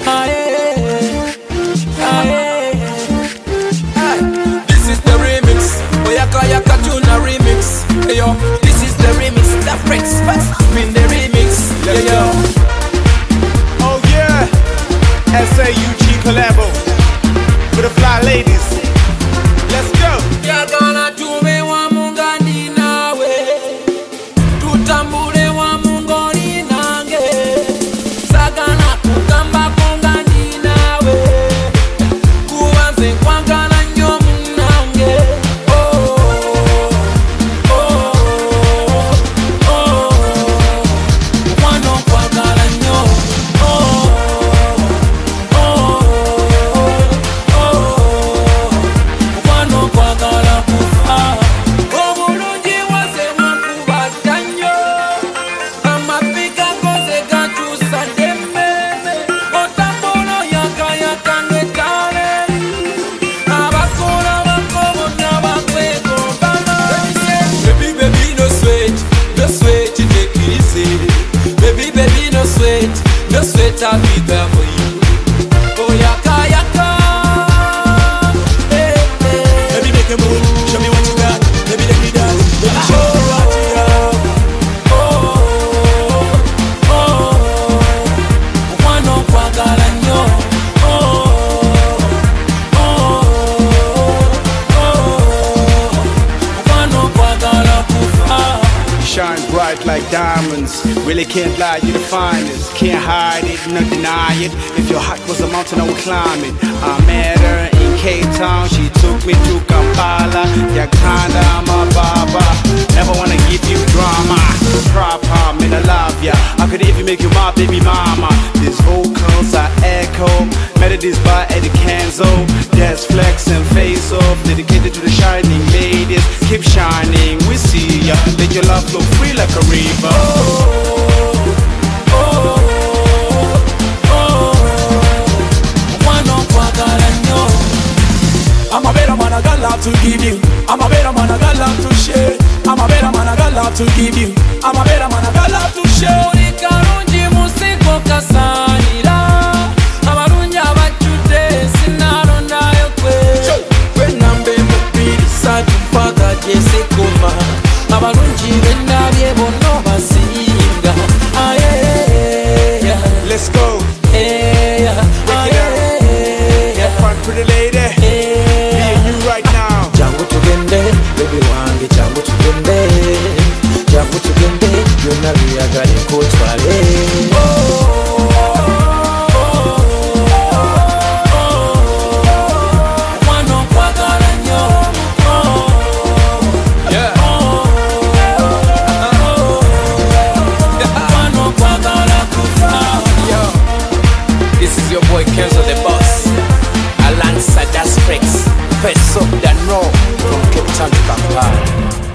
Aye, aye, aye. This is the remix. Oyaka Yaka Tuna remix. Hey, yo, this is the remix. The Frex Fast in the remix. Yeah, yo. Oh yeah, SAUG collabo for the fly ladies. Let's go. Yagala tume wa mungandi nawe, tutambule wa mungoni nange. Sagana kugamba kongandi nawe, kuwanze kwangana nyo munange. Oh, oh, oh, wano kwagala nyo. Oh, oh, oh, wano kwagala kufa. Obulungi wase mwakubata nnyo, amapika goze gakyusa ddemmeme. Otambula oyakayaka ng'ettaale, abakola bako bonna bakwegombana. Baby, baby, no sweat, take it easy. Baby, baby, no sweat, I'll be there for you. Oh, yaka, yaka. Hey, hey. Baby, make a move. Show me what you got. Baby, let me dance. Baby, show me what you got. Oh, oh, wano kwagala nnyo. Oh, wano kwagala kufa. Shine bright like diamonds. Really can't lie, you're the finest. Can't hide it, no deny it. If your heart was a mountain, I would climb it. I met her in Cape Town. She took me to Kampala. Yakanda, I'm a baba. Never wanna give you drama. Proper, man, I love ya. I could even make you my baby mama. These vocals are echo. Melodies by Eddie Kenzo. There's flex and face off. Dedicated to the shining ladies. Keep shining, we see ya. Let your love flow free like a river. I'm a better man, I got love to give you. I'm a better man, I got love to share. I'm a better man, I got love to give you. I'm a better man, I got love to share. Uri karungi musiko kasanira, abarungi abachude sinarondayo kwe. Kwenambe mupiri satu mpaka jese koma, abarungi bendabye bono basinga. Aye, Let's go. aye, Break it down. Have fun, pretty lady. Me and you right now. Jangu tugende, baby wange jangu tugende. Jangu tugende, byonna byagala nkotwale. Wano kwagala nnyo. Wano kwagala kufa. This is your boy Kenzo the Boss, alongside Das Frex, Face Up Dan Raw from Cape Town to Kampala.